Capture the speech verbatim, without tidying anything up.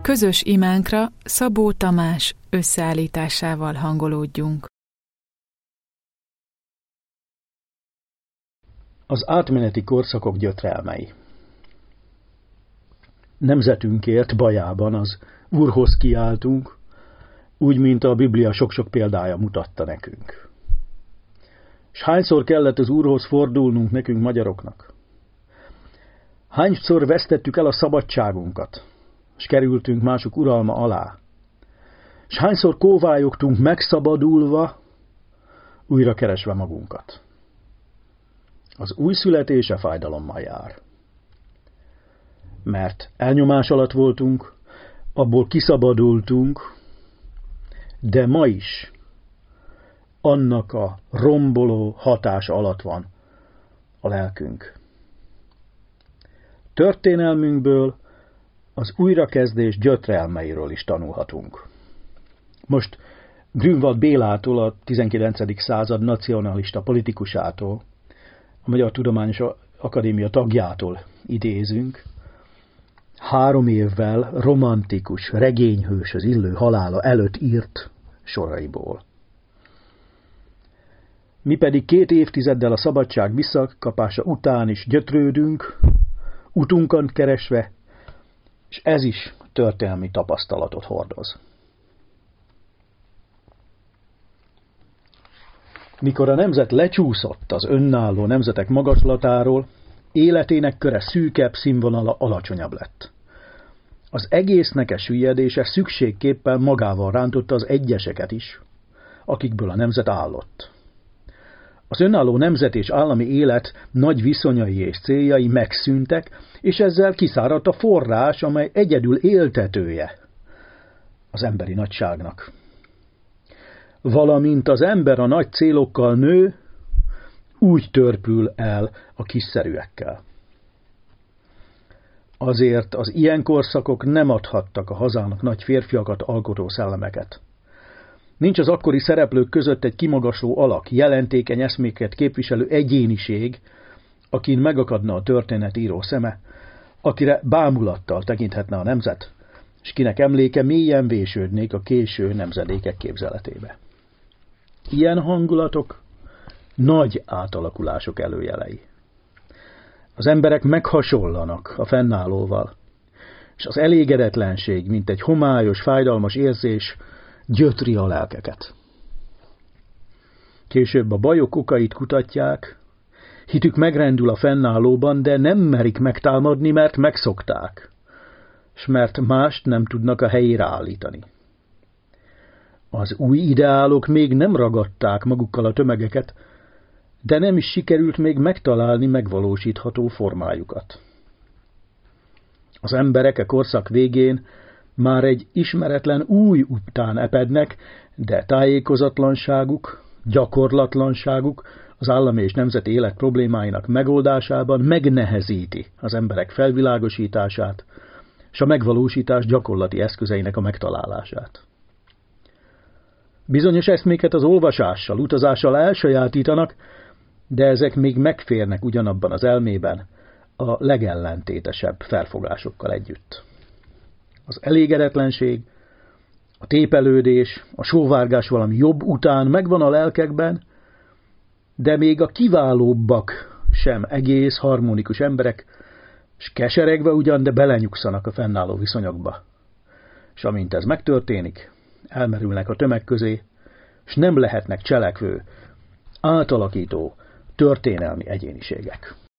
Közös imánkra Szabó Tamás összeállításával hangolódjunk. Az átmeneti korszakok gyötrelmei. Nemzetünkért bajában az Úrhoz kiáltunk, úgy, mint a Biblia sok-sok példája mutatta nekünk. S hányszor kellett az Úrhoz fordulnunk nekünk magyaroknak? Hányszor vesztettük el a szabadságunkat, s kerültünk mások uralma alá? S hányszor kóvályogtunk megszabadulva, újra keresve magunkat? Az új születése fájdalommal jár. Mert elnyomás alatt voltunk, abból kiszabadultunk, de ma is annak a romboló hatása alatt van a lelkünk. Történelmünkből az újrakezdés gyötrelmeiről is tanulhatunk. Most Grünwald Bélától, a tizenkilencedik század nacionalista politikusától, a Magyar Tudományos Akadémia tagjától idézünk, három évvel romantikus, regényhőshöz illő halála előtt írt soraiból. Mi pedig két évtizeddel a szabadság visszakapása után is gyötrődünk, utunkon keresve, és ez is történelmi tapasztalatot hordoz. Mikor a nemzet lecsúszott az önálló nemzetek magaslatáról, életének köre szűkebb, színvonala alacsonyabb lett. Az egésznek e süllyedése szükségképpen magával rántotta az egyeseket is, akikből a nemzet állott. Az önálló nemzet és állami élet nagy viszonyai és céljai megszűntek, és ezzel kiszáradt a forrás, amely egyedül éltetője az emberi nagyságnak. Valamint az ember a nagy célokkal nő, úgy törpül el a kiszerűekkel. Azért az ilyen korszakok nem adhattak a hazának nagy férfiakat alkotó szellemeket. Nincs az akkori szereplők között egy kimagasló alak, jelentékeny eszméket képviselő egyéniség, akin megakadna a történetíró szeme, akire bámulattal tekinthetne a nemzet, és kinek emléke mélyen vésődnék a késő nemzedékek képzeletébe. Ilyen hangulatok nagy átalakulások előjelei. Az emberek meghasonlanak a fennállóval, és az elégedetlenség, mint egy homályos, fájdalmas érzés gyötri a lelkeket. Később a bajok okait kutatják, hitük megrendül a fennállóban, de nem merik megtámadni, mert megszokták, s mert mást nem tudnak a helyére állítani. Az új ideálok még nem ragadták magukkal a tömegeket, de nem is sikerült még megtalálni megvalósítható formájukat. Az emberek a korszak végén már egy ismeretlen új után epednek, de tájékozatlanságuk, gyakorlatlanságuk az állami és nemzeti élet problémáinak megoldásában megnehezíti az emberek felvilágosítását, és a megvalósítás gyakorlati eszközeinek a megtalálását. Bizonyos eszméket az olvasással, utazással elsajátítanak, de ezek még megférnek ugyanabban az elmében a legellentétesebb felfogásokkal együtt. Az elégedetlenség, a tépelődés, a sóvárgás valami jobb után megvan a lelkekben, de még a kiválóbbak sem egész harmonikus emberek, s keseregve ugyan, de belenyugszanak a fennálló viszonyokba. És amint ez megtörténik, elmerülnek a tömeg közé, s nem lehetnek cselekvő, átalakító, történelmi egyéniségek.